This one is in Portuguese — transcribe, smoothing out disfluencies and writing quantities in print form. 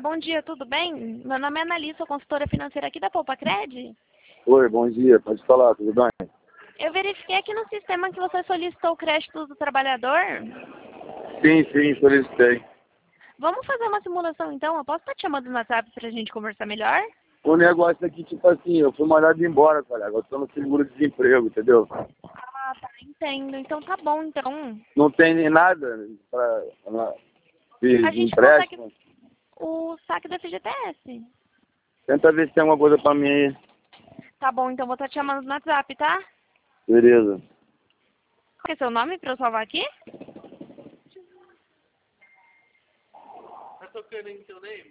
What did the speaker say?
bom dia, tudo bem? Meu nome é Annalise, sou consultora financeira aqui da Poupa-Cred. Oi, bom dia, pode falar, tudo bem? Eu verifiquei aqui no sistema que você solicitou o crédito do trabalhador. Sim, solicitei. Vamos fazer uma simulação então? Eu posso estar te chamando no WhatsApp para a gente conversar melhor? O negócio aqui, tipo assim, eu fui mandado embora, colega, eu tô no seguro-desemprego, entendeu? Ah, tá, entendo. Então tá bom, então. Não tem nem nada pra de A gente consegue empréstimo. o saque do FGTS. Tenta ver se tem alguma coisa pra mim aí. Tá bom, então vou estar te chamando no WhatsApp, tá? Beleza. Qual é seu nome para eu salvar aqui? Tá tocando em teu name?